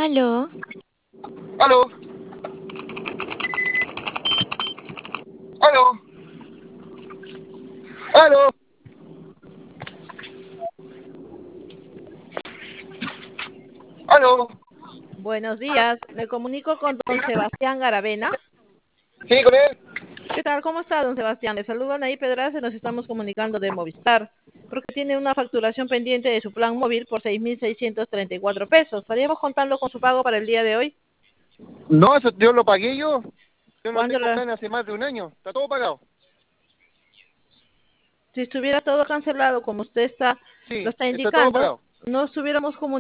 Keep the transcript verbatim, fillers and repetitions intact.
Aló, Aló, aló, aló, aló. Buenos días, me comunico con don Sebastián Garavena. Sí, con él. ¿Qué tal? ¿Cómo está, don Sebastián? Le saludan ahí Pedraza y nos estamos comunicando de Movistar. Porque tiene una facturación pendiente de su plan móvil por seis mil seiscientos treinta y cuatro pesos. ¿Estaríamos contando con su pago para el día de hoy? No, eso yo lo pagué yo. Yo no ¿Cuándo tengo la- plan hace más de un año. Está todo pagado. Si estuviera todo cancelado como usted está, lo Sí, está está todo indicando, pagado. no estuviéramos comunicando